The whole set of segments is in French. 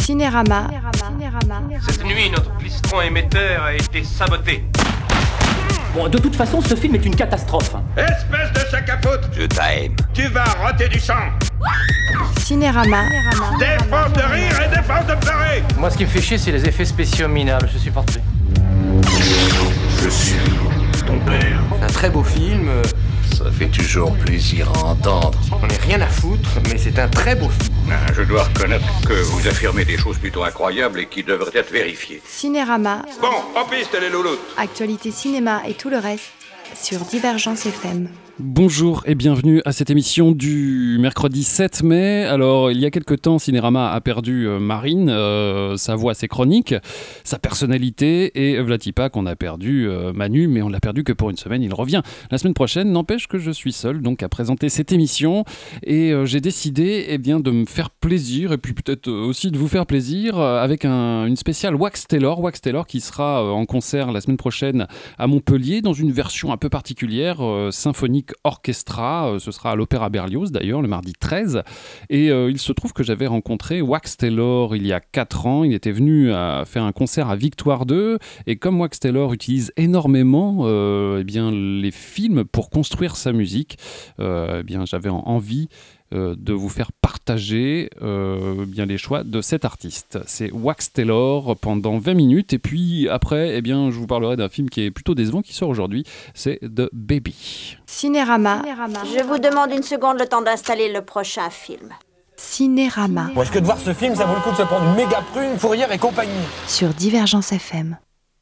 Cinérama. Cette nuit, notre plistron émetteur a été saboté. Bon, de toute façon, ce film est une catastrophe. Espèce de sac à foutre! Je t'aime. Tu vas roter du sang! Cinérama. Des forces de rire et des forces de pleurer! Moi, ce qui me fait chier, c'est les effets spéciaux minables. Je supporte plus. Je suis ton père. C'est un très beau film. Ça fait toujours plaisir à entendre. On n'est rien à foutre, mais c'est un très beau film. Je dois reconnaître que vous affirmez des choses plutôt incroyables et qui devraient être vérifiées. Cinérama. Bon, en piste les louloutes! Actualité cinéma et tout le reste sur Divergence FM. Bonjour et bienvenue à cette émission du mercredi 7 mai. Alors, il y a quelque temps, Cinérama a perdu Marine, sa voix, ses chroniques, sa personnalité, et Vlatipa qu'on a perdu Manu, mais on l'a perdu que pour une semaine, il revient la semaine prochaine. N'empêche que je suis seul donc à présenter cette émission et j'ai décidé de me faire plaisir et puis peut-être aussi de vous faire plaisir avec une spéciale Wax Taylor qui sera en concert la semaine prochaine à Montpellier dans une version un peu particulière, symphonique orchestra, ce sera à l'Opéra Berlioz d'ailleurs le mardi 13 et il se trouve que j'avais rencontré Wax Taylor il y a 4 ans, il était venu faire un concert à Victoire 2 et comme Wax Taylor utilise énormément les films pour construire sa musique, j'avais envie de vous faire partager les choix de cet artiste. C'est Wax Taylor pendant 20 minutes et puis après je vous parlerai d'un film qui est plutôt décevant qui sort aujourd'hui, c'est The Baby. Cinérama. Je vous demande une seconde le temps d'installer le prochain film. Cinérama. Est-ce que de voir ce film, ça vaut le coup de se prendre une méga prune, Fourrière et compagnie? Sur Divergence FM.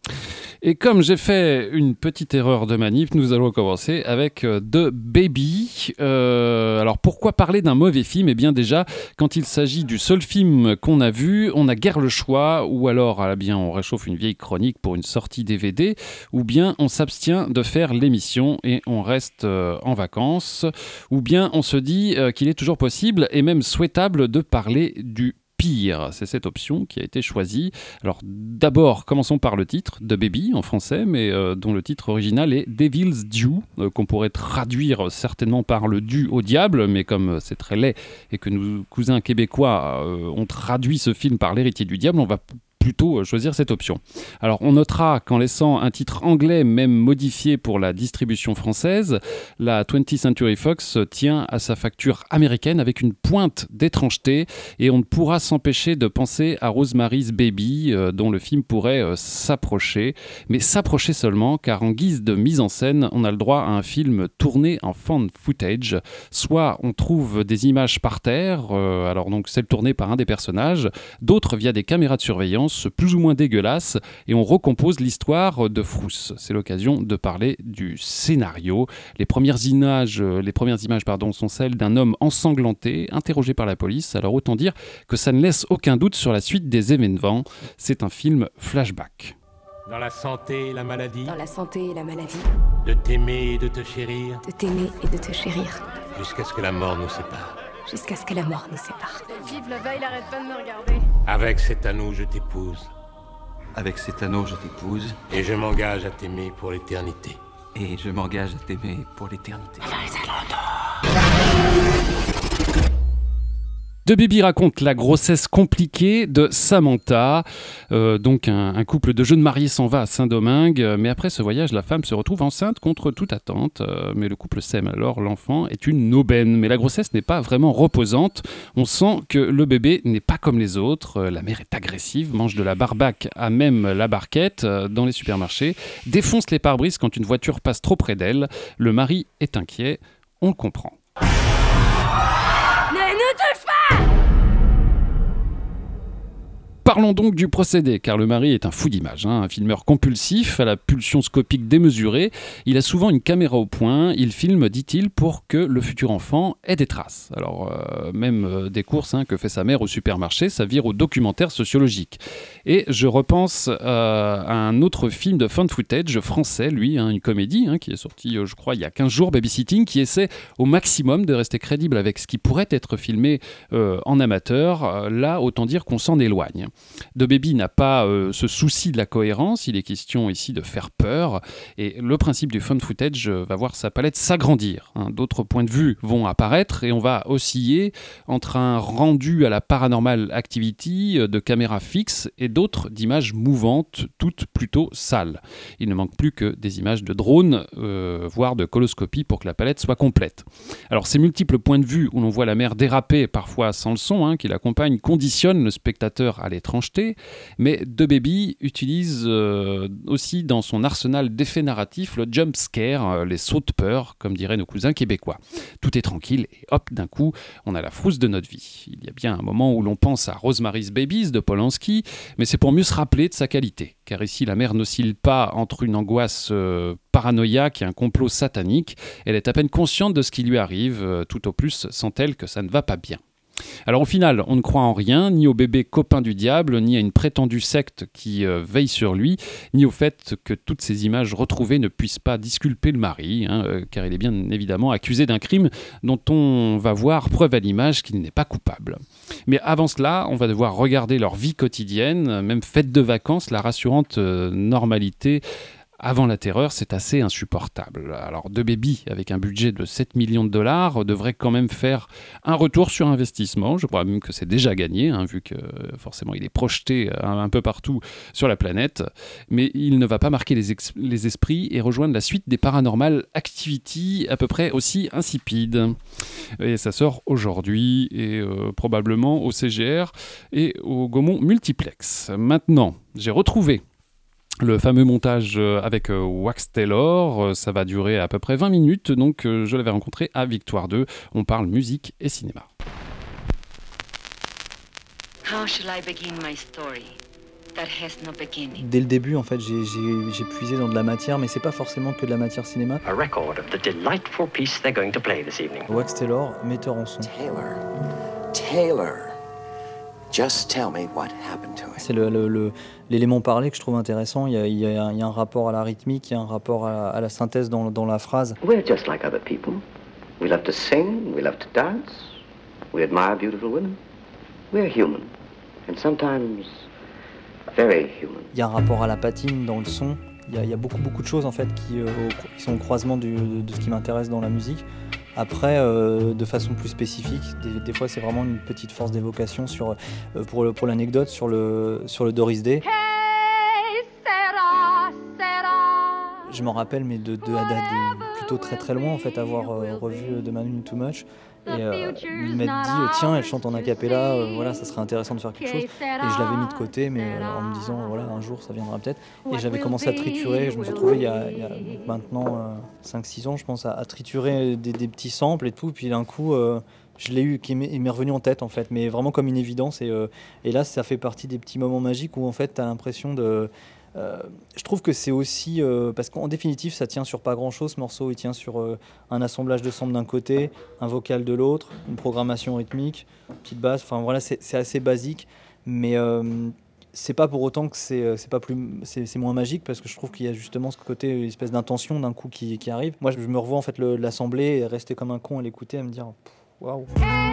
Et comme j'ai fait une petite erreur de manip, nous allons commencer avec The Baby. Alors pourquoi parler d'un mauvais film ? Eh bien déjà, quand il s'agit du seul film qu'on a vu, on n'a guère le choix, ou alors on réchauffe une vieille chronique pour une sortie DVD, ou bien on s'abstient de faire l'émission et on reste en vacances, ou bien on se dit qu'il est toujours possible et même souhaitable de parler du pire. C'est cette option qui a été choisie. Alors d'abord, commençons par le titre, The Baby en français, mais dont le titre original est Devil's Due, qu'on pourrait traduire certainement par le dû au diable, mais comme c'est très laid et que nos cousins québécois ont traduit ce film par l'héritier du diable, on va plutôt choisir cette option. Alors on notera qu'en laissant un titre anglais même modifié pour la distribution française, la 20th Century Fox tient à sa facture américaine avec une pointe d'étrangeté et on ne pourra s'empêcher de penser à Rosemary's Baby dont le film pourrait s'approcher, mais s'approcher seulement car en guise de mise en scène, on a le droit à un film tourné en found footage, soit on trouve des images par terre, alors donc celles tournées par un des personnages, d'autres via des caméras de surveillance plus ou moins dégueulasse et on recompose l'histoire de frousse. C'est l'occasion de parler du scénario. Les premières images sont celles d'un homme ensanglanté, interrogé par la police. Alors autant dire que ça ne laisse aucun doute sur la suite des événements. C'est un film flashback. Dans la santé et la maladie. Dans la santé et la maladie. De t'aimer et de te chérir. De t'aimer et de te chérir. Jusqu'à ce que la mort nous sépare. Jusqu'à ce que la mort nous sépare. Vive la veille, il arrête pas de me regarder. Avec cet anneau, je t'épouse. Avec cet anneau, je t'épouse. Et je m'engage à t'aimer pour l'éternité. Et je m'engage à t'aimer pour l'éternité. The Baby raconte la grossesse compliquée de Samantha. Donc un couple de jeunes mariés s'en va à Saint-Domingue, mais après ce voyage, la femme se retrouve enceinte contre toute attente. Mais le couple s'aime alors, l'enfant est une aubaine. Mais la grossesse n'est pas vraiment reposante. On sent que le bébé n'est pas comme les autres. La mère est agressive, mange de la barbaque à même la barquette dans les supermarchés, défonce les pare-brises quand une voiture passe trop près d'elle. Le mari est inquiet, on le comprend. Ne touche pas! Parlons donc du procédé, car le mari est un fou d'image, un filmeur compulsif, à la pulsion scopique démesurée. Il a souvent une caméra au poing, il filme, dit-il, pour que le futur enfant ait des traces. Alors, même des courses que fait sa mère au supermarché, ça vire au documentaire sociologique. Et je repense à un autre film de found footage français, lui, une comédie, qui est sortie, je crois, il y a 15 jours, Babysitting, qui essaie au maximum de rester crédible avec ce qui pourrait être filmé en amateur. Là, autant dire qu'on s'en éloigne. The Baby n'a pas ce souci de la cohérence, il est question ici de faire peur, et le principe du found footage va voir sa palette s'agrandir. D'autres points de vue vont apparaître, et on va osciller entre un rendu à la Paranormal Activity de caméra fixe et d'autres d'images mouvantes, toutes plutôt sales. Il ne manque plus que des images de drone, voire de coloscopie pour que la palette soit complète. Alors ces multiples points de vue où l'on voit la mer déraper, parfois sans le son qui l'accompagne, conditionnent le spectateur à l'étrangeté, mais The Baby utilise aussi dans son arsenal d'effets narratifs le jump scare, les sauts de peur, comme diraient nos cousins québécois. Tout est tranquille et hop, d'un coup, on a la frousse de notre vie. Il y a bien un moment où l'on pense à Rosemary's Babies de Polanski, mais c'est pour mieux se rappeler de sa qualité, car ici la mère n'oscille pas entre une angoisse paranoïaque et un complot satanique. Elle est à peine consciente de ce qui lui arrive, tout au plus sent-elle que ça ne va pas bien. Alors au final, on ne croit en rien, ni au bébé copain du diable, ni à une prétendue secte qui veille sur lui, ni au fait que toutes ces images retrouvées ne puissent pas disculper le mari, car il est bien évidemment accusé d'un crime dont on va voir preuve à l'image qu'il n'est pas coupable. Mais avant cela, on va devoir regarder leur vie quotidienne, même fête de vacances, la rassurante normalité. Avant la terreur, c'est assez insupportable. Alors, The Baby, avec un budget de 7 millions de dollars, devrait quand même faire un retour sur investissement. Je crois même que c'est déjà gagné, vu que forcément il est projeté un peu partout sur la planète. Mais il ne va pas marquer les esprits et rejoindre la suite des Paranormal Activity, à peu près aussi insipide. Et ça sort aujourd'hui, et probablement au CGR et au Gaumont Multiplex. Maintenant, j'ai retrouvé le fameux montage avec Wax Taylor, ça va durer à peu près 20 minutes, donc je l'avais rencontré à Victoire 2. On parle musique et cinéma. How shall I begin my story that has no beginning? Dès le début, en fait, j'ai puisé dans de la matière, mais c'est pas forcément que de la matière cinéma. A record of the delightful piece they're going to play this evening. Wax Taylor, metteur en son. Taylor. Just tell me what happened to it. C'est l'élément parlé que je trouve intéressant. Il y a un rapport à la rythmique, il y a un rapport à la synthèse dans la phrase. We're just like other people. We love to sing, we love to dance, we admire beautiful women. We're human, and sometimes very human. Il y a un rapport à la patine dans le son. Il y a beaucoup de choses en fait qui sont au croisement de ce qui m'intéresse dans la musique. Après, de façon plus spécifique, des fois c'est vraiment une petite force d'évocation pour l'anecdote sur le Doris Day. Je m'en rappelle, mais de plutôt très très loin en fait, avoir revu The Man Who Knew Too Much. Et il m'a dit tiens, elle chante en a cappella, voilà, ça serait intéressant de faire quelque chose. Et je l'avais mis de côté, mais en me disant voilà, un jour ça viendra peut-être. Et j'avais commencé à triturer, je me suis retrouvé il y a maintenant 5-6 ans je pense, à triturer des petits samples et tout, puis d'un coup je l'ai eu, il m'est revenu en tête en fait, mais vraiment comme une évidence. Et là ça fait partie des petits moments magiques où en fait t'as l'impression de... je trouve que c'est aussi parce qu'en définitive ça tient sur pas grand chose ce morceau, il tient sur un assemblage de samples d'un côté, un vocal de l'autre, une programmation rythmique, une petite basse, enfin voilà, c'est assez basique, mais c'est pas pour autant que c'est moins magique, parce que je trouve qu'il y a justement ce côté, une espèce d'intention d'un coup qui arrive. Moi je me revois en fait l'assemblée et rester comme un con à l'écouter, à me dire waouh.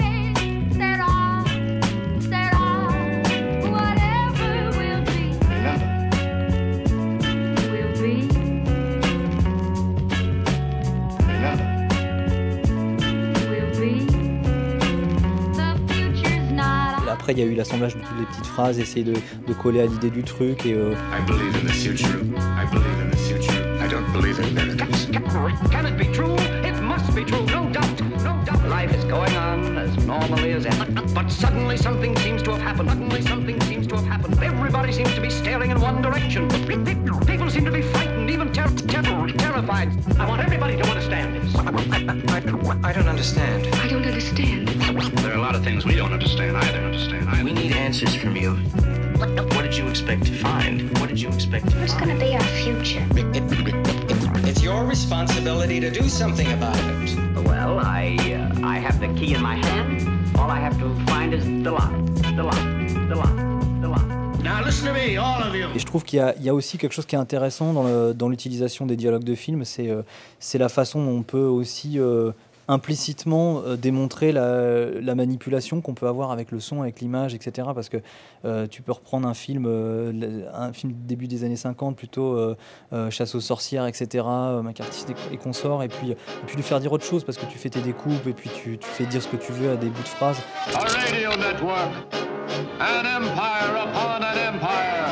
Après, il y a eu l'assemblage de toutes les petites phrases, essayer de coller à l'idée du truc. Et, I believe in the future. I believe in the future. I don't believe in miracles. Can it be true? It must be true, no doubt, no doubt. Life is going on as normally as ever. But suddenly something seems to have happened. Suddenly something seems to have happened. Everybody seems to be staring in one direction. People seem to be frightened, even terrified. I want everybody to understand this. I don't understand. I don't understand. There are a lot of things we don't understand. I don't understand either. We need answers from you. What did you expect to find? What did you expect to find? Who's gonna be our future? It's your responsibility to do something about it. Well, I have the key in my hand. All I have to find is the lock. The lock. The lock. The lock. Now listen to me, all of you. Et je trouve qu'il y a aussi quelque chose qui est intéressant dans l'utilisation des dialogues de film, c'est la façon dont on peut aussi implicitement démontrer la manipulation qu'on peut avoir avec le son, avec l'image, etc. Parce que tu peux reprendre un film du début des années 50, plutôt chasse aux sorcières, etc., McCarthy et consorts, et puis lui faire dire autre chose parce que tu fais tes découpes et puis tu fais dire ce que tu veux à des bouts de phrases. A radio network, an empire upon an empire.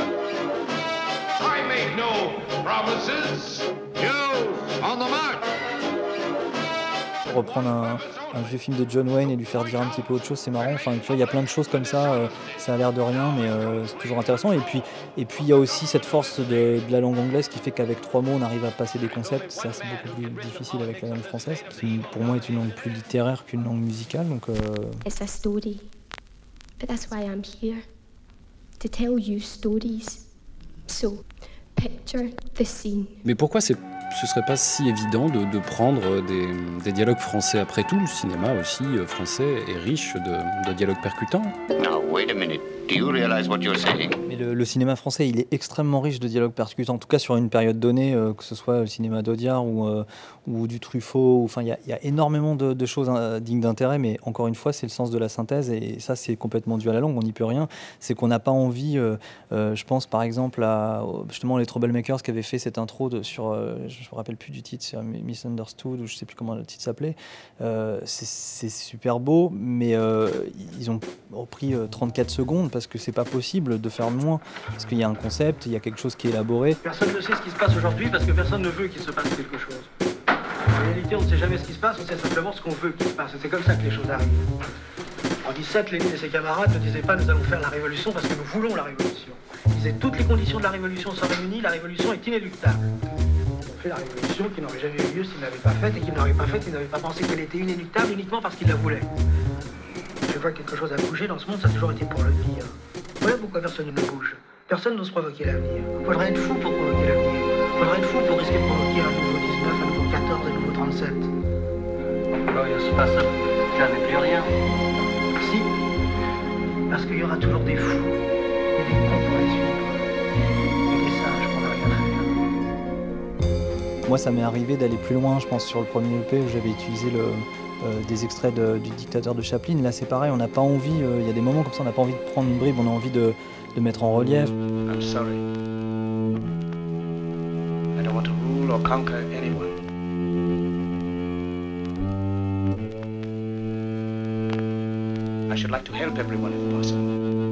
I make no promises. You on the mark. Reprendre un vieux film de John Wayne et lui faire dire un petit peu autre chose, c'est marrant. Enfin, tu vois, il y a plein de choses comme ça. Ça a l'air de rien, mais c'est toujours intéressant. Et puis, il y a aussi cette force de la langue anglaise qui fait qu'avec 3 mots, on arrive à passer des concepts. Ça, c'est beaucoup plus difficile avec la langue française, qui pour moi est une langue plus littéraire qu'une langue musicale. Donc, It's a story, but that's why I'm here, to tell you stories. So, picture the scene. Mais pourquoi ce serait pas si évident de prendre des dialogues français? Après tout, le cinéma aussi français est riche de dialogues percutants. Now, wait a minute. Do you realize what you're saying? Mais le cinéma français, il est extrêmement riche de dialogues percutants, en tout cas sur une période donnée, que ce soit le cinéma d'Audiard ou du Truffaut. Enfin, il y a énormément de choses dignes d'intérêt, mais encore une fois, c'est le sens de la synthèse, et ça, c'est complètement dû à la langue, on n'y peut rien. C'est qu'on n'a pas envie, je pense par exemple à justement les Troublemakers qui avaient fait cette intro sur, je me rappelle plus du titre, sur Misunderstood, ou je sais plus comment le titre s'appelait. C'est super beau, mais ils ont repris 34 secondes, parce que c'est pas possible de faire moins, parce qu'il y a un concept, il y a quelque chose qui est élaboré. Personne ne sait ce qui se passe aujourd'hui parce que personne ne veut qu'il se passe quelque chose. En réalité, on ne sait jamais ce qui se passe, on sait simplement ce qu'on veut qu'il se passe. Et c'est comme ça que les choses arrivent. En 17, Lénine et ses camarades ne disaient pas nous allons faire la révolution parce que nous voulons la révolution. Ils disaient toutes les conditions de la révolution sont réunies, la révolution est inéluctable. Ils ont fait la révolution qui n'aurait jamais eu lieu s'ils ne l'avaient pas faite, et qu'ils n'auraient pas faite, ils n'avaient pas pensé qu'elle était inéluctable uniquement parce qu'ils la voulaient. Je vois que quelque chose a bougé dans ce monde, ça a toujours été pour le pire. Voilà pourquoi personne ne bouge. Personne n'ose provoquer l'avenir. Faudrait être fou pour provoquer l'avenir. Faudrait être fou pour risquer de provoquer un nouveau 19, un nouveau 14, un nouveau 37. Alors, il se passe jamais plus rien. Si. Parce qu'il y aura toujours des fous et des cons pour les suivre. Et des sages pour ne rien faire. Moi, ça m'est arrivé d'aller plus loin, je pense, sur le premier EP où j'avais utilisé des extraits du Dictateur de Chaplin. Là, c'est pareil, on n'a pas envie, il y a des moments comme ça, on n'a pas envie de prendre une bribe, on a envie de mettre en relief. I'm sorry. I don't want to rule or conquer anyone. I should like to help everyone if possible.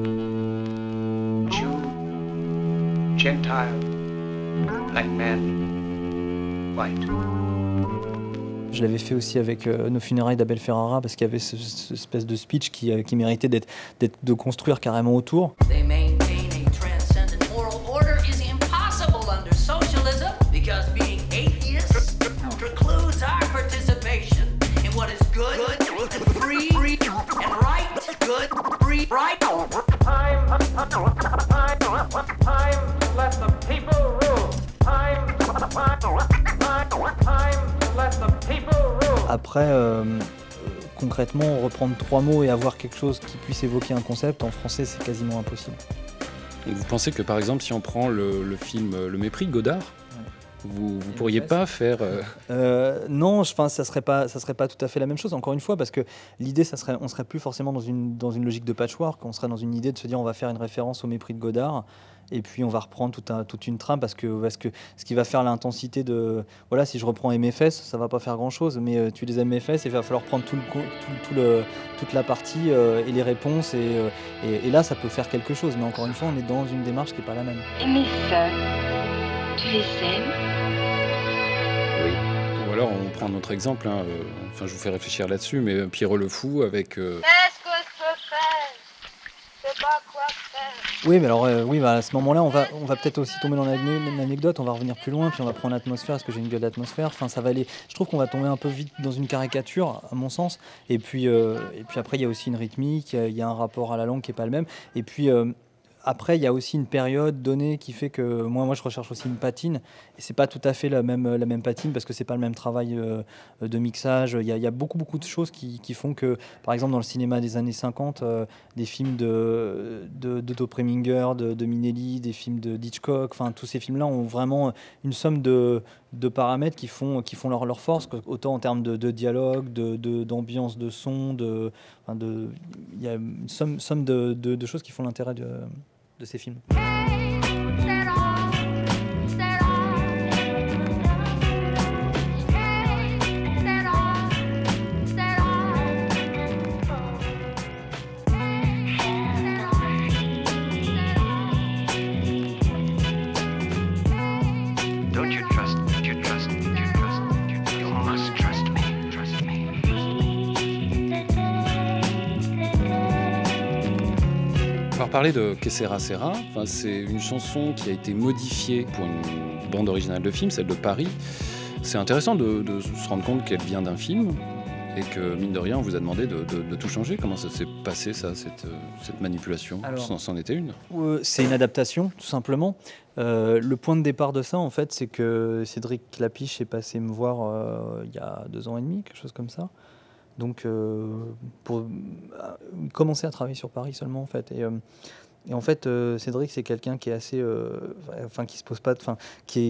Jew, Gentile, black man, white. Je l'avais fait aussi avec Nos funérailles d'Abel Ferrara, parce qu'il y avait cette espèce de speech qui méritait de construire carrément autour. They maintain a transcendent moral order is impossible under socialism because being atheist precludes our participation in what is good, free, and right. Good, free, right. Time to let the people rule. Time to let the people rule. Après, concrètement, reprendre 3 mots et avoir quelque chose qui puisse évoquer un concept, en français, c'est quasiment impossible. Et vous pensez que, par exemple, si on prend le film Le Mépris de Godard, vous pourriez pas faire... Non, ça serait pas tout à fait la même chose, encore une fois, parce que l'idée, on serait plus forcément dans une logique de patchwork, on serait dans une idée de se dire on va faire une référence au Mépris de Godard, et puis on va reprendre toute une trame, parce que ce qui va faire l'intensité de... Voilà, si je reprends MFS, ça va pas faire grand-chose, mais tu les aimes MFS, et il va falloir prendre toute la partie et les réponses, et là, ça peut faire quelque chose, mais encore une fois, on est dans une démarche qui n'est pas la même. Et mes sœurs, tu les aimes? Ou alors, on prend un autre exemple, je vous fais réfléchir là-dessus, mais Pierrot le Fou avec... Qu'est-ce que je peux faire? Je sais pas quoi faire. Oui, mais alors, à ce moment-là, on va peut-être aussi tomber dans l'anecdote, on va revenir plus loin, puis on va prendre l'atmosphère, parce que j'ai une gueule d'atmosphère. Enfin, ça va aller. Je trouve qu'on va tomber un peu vite dans une caricature, à mon sens. Et puis après, il y a aussi une rythmique, il y a un rapport à la langue qui est pas le même. Et puis après, il y a aussi une période donnée qui fait que moi je recherche aussi une patine, et c'est pas tout à fait la même patine, parce que c'est pas le même travail de mixage. Il y a beaucoup de choses qui font que, par exemple, dans le cinéma des années 50, des films d'Otto Preminger, de Minelli, des films de Hitchcock, enfin tous ces films-là ont vraiment une somme de de paramètres qui font leur force, autant en termes de dialogue, d'ambiance, de son, il y a une somme de choses qui font l'intérêt de ces films. On va parler de Que Sera Sera. Enfin, c'est une chanson qui a été modifiée pour une bande originale de film, celle de Paris. C'est intéressant de se rendre compte qu'elle vient d'un film et que, mine de rien, on vous a demandé de tout changer. Comment ça s'est passé, ça, cette manipulation? C'en était une? C'est une adaptation, tout simplement. Le point de départ de ça, en fait, c'est que Cédric Clapiche est passé me voir il y a 2 ans et demi, quelque chose comme ça. Donc, pour commencer à travailler sur Paris seulement, en fait. Et en fait, Cédric, c'est quelqu'un qui est assez, qui se pose pas, qui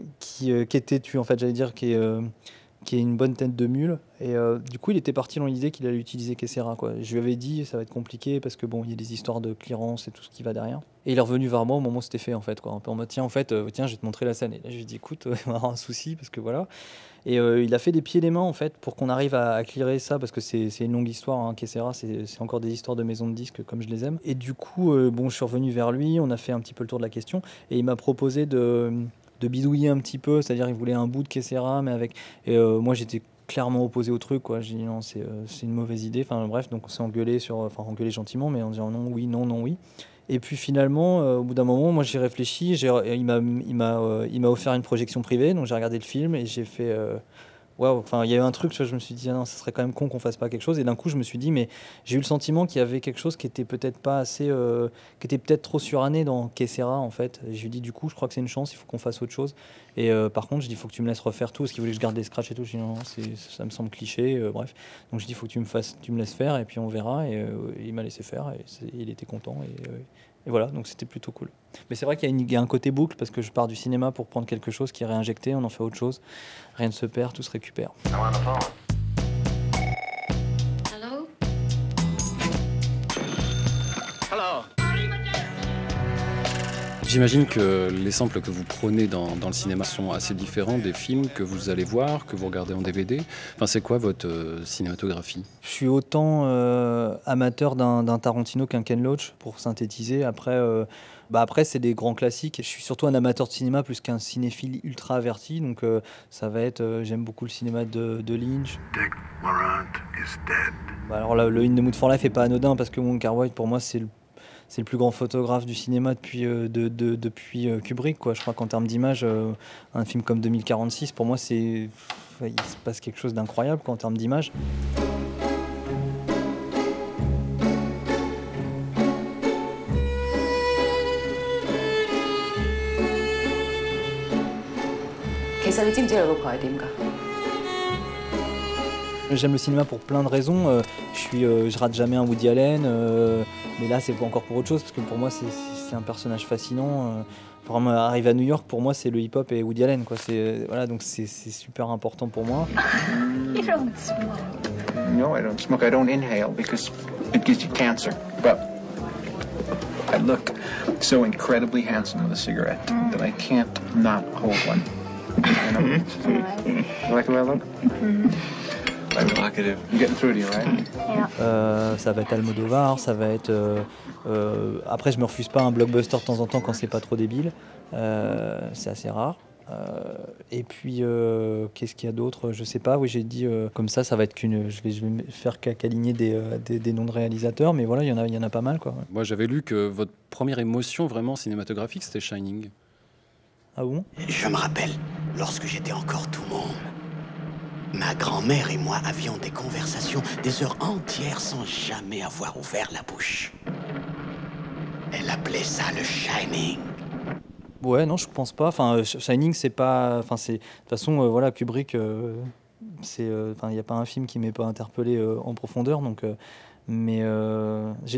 est têtu, en fait, j'allais dire, qui est une bonne tête de mule. Et du coup, il était parti dans l'idée qu'il allait utiliser Que Sera, quoi. Je lui avais dit, ça va être compliqué parce que bon, il y a des histoires de clearance et tout ce qui va derrière. Et il est revenu vers moi au moment où c'était fait, en fait, quoi. Un peu en mode, tiens, je vais te montrer la scène. Et là, je lui ai dit, écoute, il va y avoir un souci parce que voilà. Et il a fait des pieds et des mains, en fait, pour qu'on arrive à clearer ça, parce que c'est une longue histoire, hein. Que Sera, c'est encore des histoires de maisons de disques comme je les aime. Et du coup, je suis revenu vers lui, on a fait un petit peu le tour de la question, et il m'a proposé de bidouiller un petit peu, c'est-à-dire il voulait un bout de Que Sera, mais avec... Et moi, j'étais clairement opposé au truc, quoi. J'ai dit non, c'est une mauvaise idée. Enfin bref, donc on s'est engueulé gentiment, mais en disant non, oui, non, non, oui. Et puis finalement, au bout d'un moment, moi j'ai réfléchi, il m'a offert une projection privée, donc j'ai regardé le film et j'ai fait waouh, enfin il y a eu un truc, je me suis dit ah non, ça serait quand même con qu'on fasse pas quelque chose. Et d'un coup je me suis dit, mais j'ai eu le sentiment qu'il y avait quelque chose qui était peut-être pas assez, qui était peut-être trop suranné dans Que Sera, en fait. Et je lui ai dit du coup, je crois que c'est une chance, il faut qu'on fasse autre chose. Et par contre, je dis, il faut que tu me laisses refaire tout, parce qu'il voulait que je garde des scratchs et tout. Je dis non, ça me semble cliché, bref. Donc je dis, il faut que tu me laisses faire et puis on verra. Et il m'a laissé faire et il était content. Et voilà, donc c'était plutôt cool. Mais c'est vrai qu'il y a un côté boucle, parce que je pars du cinéma pour prendre quelque chose qui est réinjecté, on en fait autre chose. Rien ne se perd, tout se récupère. Hello? Hello. J'imagine que les samples que vous prenez dans le cinéma sont assez différents des films que vous allez voir, que vous regardez en DVD. Enfin, c'est quoi votre cinématographie? Je suis autant amateur d'un Tarantino qu'un Ken Loach, pour synthétiser. Après, c'est des grands classiques. Je suis surtout un amateur de cinéma plus qu'un cinéphile ultra averti. Donc, ça va être... j'aime beaucoup le cinéma de Lynch. Dick Laurent is dead. Alors, le In the Mood for Life n'est pas anodin, parce que Wong Kar-wai, pour moi, c'est le plus grand photographe du cinéma depuis Kubrick, quoi. Je crois qu'en termes d'image, un film comme 2046, pour moi, il se passe quelque chose d'incroyable, quoi, en termes d'image. J'aime le cinéma pour plein de raisons. Je rate jamais un Woody Allen, mais là c'est encore pour autre chose, parce que pour moi c'est un personnage fascinant. Par exemple, arriver à New York, pour moi c'est le hip-hop et Woody Allen, quoi. Voilà, donc c'est super important pour moi. You don't smoke. No, I don't smoke. I don't inhale because it gives you cancer. But I look so incredibly handsome with a cigarette that I can't not hold one. You know? You like the way I look? I'm getting through to you, right? Ça va être Almodovar, ça va être... après, je me refuse pas un blockbuster de temps en temps quand c'est pas trop débile. C'est assez rare. Et puis, qu'est-ce qu'il y a d'autre? Je sais pas. Oui, j'ai dit comme ça va être qu'une... Je vais faire qu'aligner des noms de réalisateurs, mais voilà, il y en a pas mal, quoi. Moi, j'avais lu que votre première émotion vraiment cinématographique, c'était Shining. Ah bon? Je me rappelle, lorsque j'étais encore tout môme, ma grand-mère et moi avions des conversations des heures entières sans jamais avoir ouvert la bouche. Elle appelait ça le Shining. Ouais, non, je pense pas. Enfin, Shining, c'est pas... Enfin, c'est... De toute façon, voilà, Kubrick, c'est... Enfin, il n'y a pas un film qui m'ait pas interpellé en profondeur, donc... mais j'ai dit ça.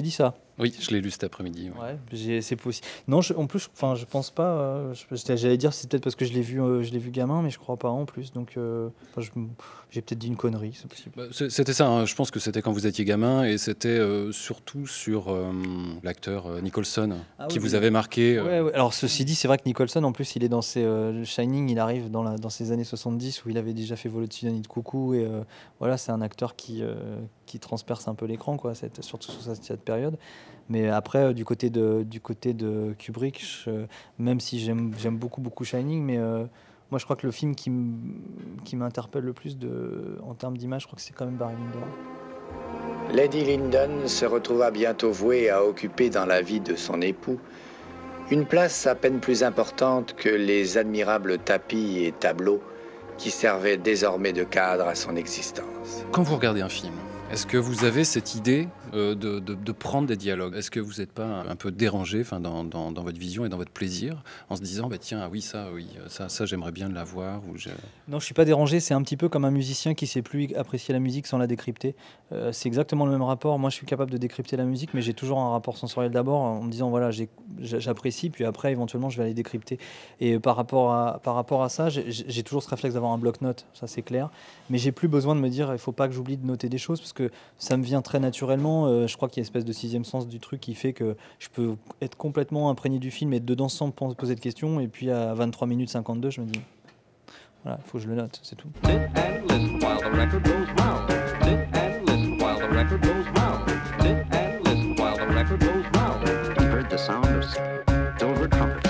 Oui, je l'ai lu cet après-midi. Ouais, c'est possible. Non, en plus, je pense pas. J'allais dire c'est peut-être parce que je l'ai vu gamin, mais je crois pas en plus. Donc, j'ai peut-être dit une connerie. C'est possible. C'était ça. Hein, je pense que c'était quand vous étiez gamin, et c'était surtout sur l'acteur Nicholson qui vous avait marqué. Ouais. Alors, ceci dit, c'est vrai que Nicholson, en plus, il est dans Shining. Il arrive dans ces années 70 où il avait déjà fait Vol au-dessus d'un nid de coucou, et voilà, c'est un acteur qui transperce un peu l'écran, quoi, surtout sur cette période. Mais après, du côté de Kubrick, même si j'aime beaucoup Shining, mais moi je crois que le film qui m'interpelle le plus en termes d'image, je crois que c'est quand même Barry Lyndon. Lady Lyndon se retrouva bientôt vouée à occuper dans la vie de son époux une place à peine plus importante que les admirables tapis et tableaux qui servaient désormais de cadre à son existence. Quand vous regardez un film, est-ce que vous avez cette idée de prendre des dialogues ? Est-ce que vous n'êtes pas un peu dérangé dans votre vision et dans votre plaisir, en se disant tiens, ça j'aimerais bien l'avoir ou Non, je suis pas dérangé. C'est un petit peu comme un musicien qui sait plus apprécier la musique sans la décrypter. C'est exactement le même rapport. Moi, je suis capable de décrypter la musique, mais j'ai toujours un rapport sensoriel d'abord, en me disant voilà, j'apprécie, puis après éventuellement je vais aller décrypter. Et par rapport à ça, j'ai toujours ce réflexe d'avoir un bloc-notes, ça c'est clair. Mais j'ai plus besoin de me dire il faut pas que j'oublie de noter des choses, parce que ça me vient très naturellement. Je crois qu'il y a une espèce de sixième sens du truc qui fait que je peux être complètement imprégné du film et être dedans sans me poser de questions, et puis à 23 minutes 52 je me dis voilà, il faut que je le note, c'est tout. Sit and listen while the record goes round. Sit and listen while the record goes round. Sit and listen while the record goes round. He heard the sound of silver trumpets.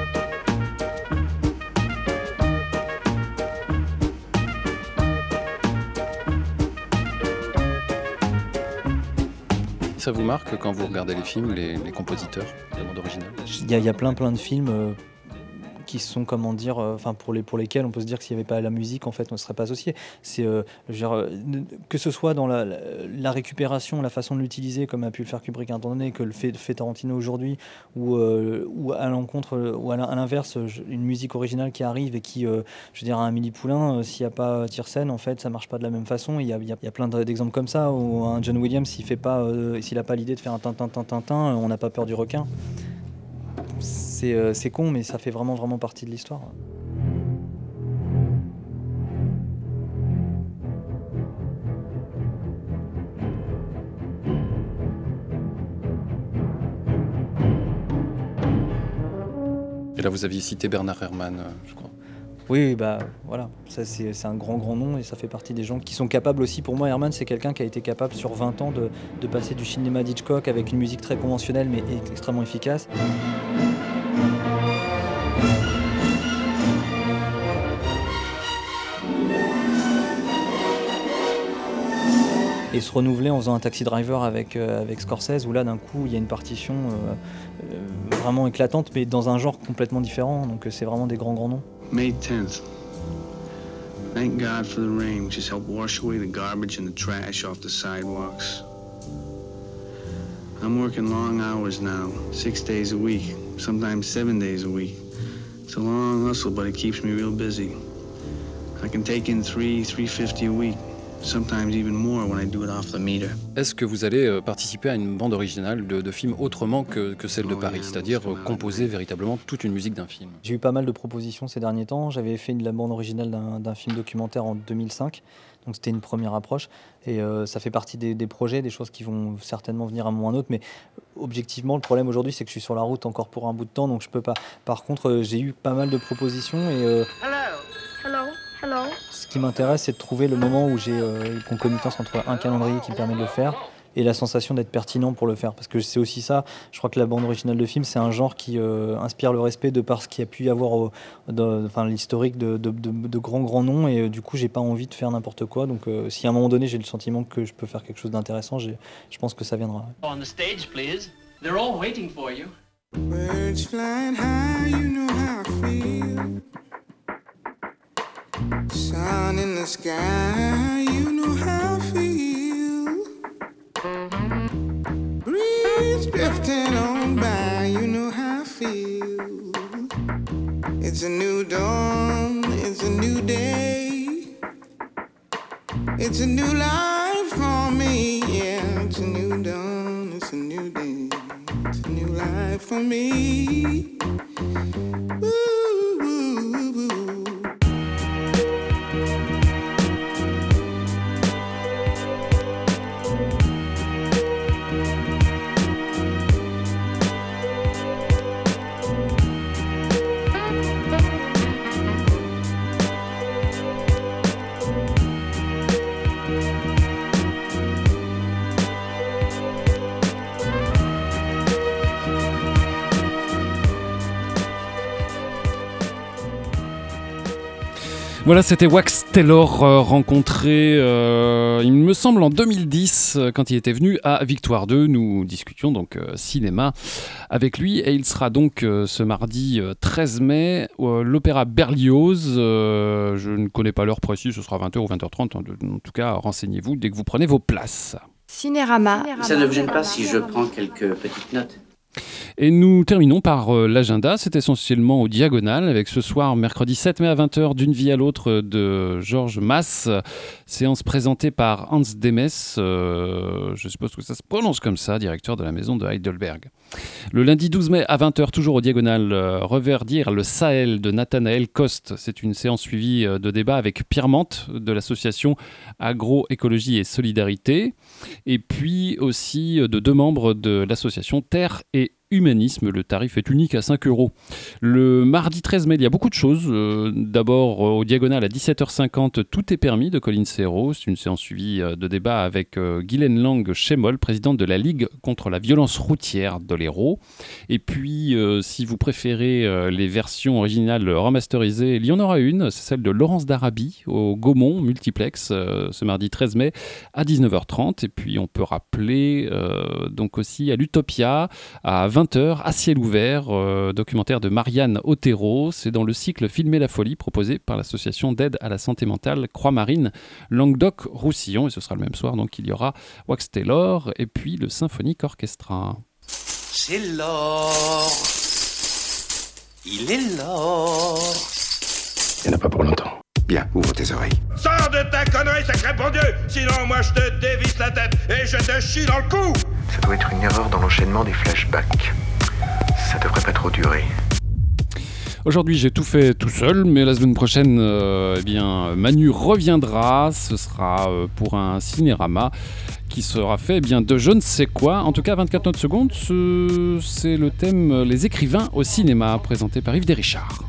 Ça vous marque quand vous regardez les films, les compositeurs, la bande originale ? Il y a plein de films qui sont, comment dire, pour lesquels on peut se dire que s'il n'y avait pas la musique, en fait, on ne serait pas associé. C'est que ce soit dans la récupération, la façon de l'utiliser, comme a pu le faire Kubrick à un temps donné, que le fait Tarantino aujourd'hui, ou à l'encontre, ou à l'inverse, une musique originale qui arrive et qui, je veux dire, un Amélie Poulain, s'il n'y a pas Tiersen, en fait, ça marche pas de la même façon. Il y a plein d'exemples comme ça, où un John Williams, s'il n'a pas l'idée de faire un Tintin, on n'a pas peur du requin. C'est con, mais ça fait vraiment partie de l'histoire. Et là, vous aviez cité Bernard Herrmann, je crois. Oui, voilà, ça c'est un grand nom, et ça fait partie des gens qui sont capables aussi. Pour moi, Herrmann, c'est quelqu'un qui a été capable sur 20 ans de passer du cinéma d'Hitchcock avec une musique très conventionnelle mais extrêmement efficace. Et se renouveler en faisant un Taxi Driver avec Scorsese, où là d'un coup il y a une partition vraiment éclatante, mais dans un genre complètement différent, donc c'est vraiment des grands noms. May 10th. Thank God for the rain, which has helped wash away the garbage and the trash off the sidewalks. I'm working long hours now, 6 days a week, sometimes 7 days a week. It's a long hustle, but it keeps me real busy. I can take in $350 a week. Sometimes even more when I do it off the meter. Est-ce que vous allez participer à une bande originale de film autrement que celle de Paris, c'est-à-dire composer véritablement toute une musique d'un film ? J'ai eu pas mal de propositions ces derniers temps. J'avais fait la bande originale d'un film documentaire en 2005, donc c'était une première approche. Et ça fait partie des projets, des choses qui vont certainement venir à un moment ou à un autre. Mais objectivement, le problème aujourd'hui, c'est que je suis sur la route encore pour un bout de temps, donc je peux pas. Par contre, j'ai eu pas mal de propositions et... Hello. Ce qui m'intéresse, c'est de trouver le moment où j'ai une concomitance entre un calendrier qui me permet de le faire et la sensation d'être pertinent pour le faire. Parce que c'est aussi ça, je crois que la bande originale de film, c'est un genre qui inspire le respect de par ce qu'il y a pu y avoir, l'historique de grands noms, et du coup, j'ai pas envie de faire n'importe quoi. Donc, si à un moment donné, j'ai le sentiment que je peux faire quelque chose d'intéressant, je pense que ça viendra. On the stage, please. They're all waiting for you. Birds flying high, you know how I feel. Sun in the sky, you know how I feel. Breeze drifting on by, you know how I feel. It's a new dawn, it's a new day. It's a new life for me, yeah. It's a new dawn, it's a new day. for me. Voilà, c'était Wax Taylor rencontré, il me semble, en 2010, quand il était venu à Victoire 2. Nous discutions donc cinéma avec lui et il sera donc ce mardi 13 mai à l'Opéra Berlioz. Je ne connais pas l'heure précise, ce sera 20h ou 20h30. En tout cas, renseignez-vous dès que vous prenez vos places. Cinérama. Ça ne vous gêne pas si je prends quelques petites notes ? Et nous terminons par l'agenda. C'est essentiellement au Diagonal, avec ce soir, mercredi 7 mai à 20h, D'une vie à l'autre de Georges Mass. Séance présentée par Hans Demes, je suppose que ça se prononce comme ça, directeur de la maison de Heidelberg. Le lundi 12 mai à 20h, toujours au Diagonal, Reverdir le Sahel de Nathanaël Coste. C'est une séance suivie de débat avec Pierre Mante de l'association Agroécologie et Solidarité. Et puis aussi de 2 membres de l'association Terre et Humanisme. Le tarif est unique à 5 €. Le mardi 13 mai, il y a beaucoup de choses. D'abord, au Diagonal à 17h50, Tout est permis de Colline Serrault. C'est une séance suivie de débat avec Guylaine Lang Chémol, présidente de la Ligue contre la violence routière de l'Hérault. Et puis, si vous préférez les versions originales remasterisées, il y en aura une. C'est celle de Laurence d'Arabie au Gaumont Multiplex, ce mardi 13 mai à 19h30. Et puis, on peut rappeler donc aussi à l'Utopia à 20h, À ciel ouvert, documentaire de Marianne Otero. C'est dans le cycle Filmer la folie proposé par l'association d'aide à la santé mentale Croix-Marine Languedoc-Roussillon. Et ce sera le même soir, donc il y aura Wax Taylor et puis le Symphonique Orchestra. C'est l'or. Il est l'or. Il n'y en a pas pour longtemps. Bien, ouvre tes oreilles. Sors de ta connerie, sacré bon Dieu! Sinon, moi, je te dévisse la tête et je te chie dans le cou! Ça doit être une erreur dans l'enchaînement des flashbacks. Ça devrait pas trop durer. Aujourd'hui, j'ai tout fait tout seul, mais la semaine prochaine, Manu reviendra. Ce sera pour un cinérama qui sera fait de je ne sais quoi. En tout cas, 24 notes secondes, c'est le thème Les écrivains au cinéma, présenté par Yves Desrichard.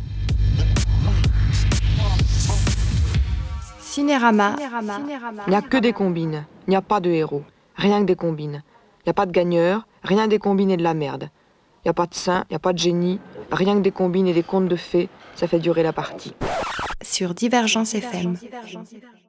Cinérama. Il n'y a que des combines, il n'y a pas de héros, rien que des combines. Il n'y a pas de gagneur, rien des combines et de la merde. Il n'y a pas de saint, il n'y a pas de génie, rien que des combines et des contes de fées, ça fait durer la partie. Sur Divergence FM.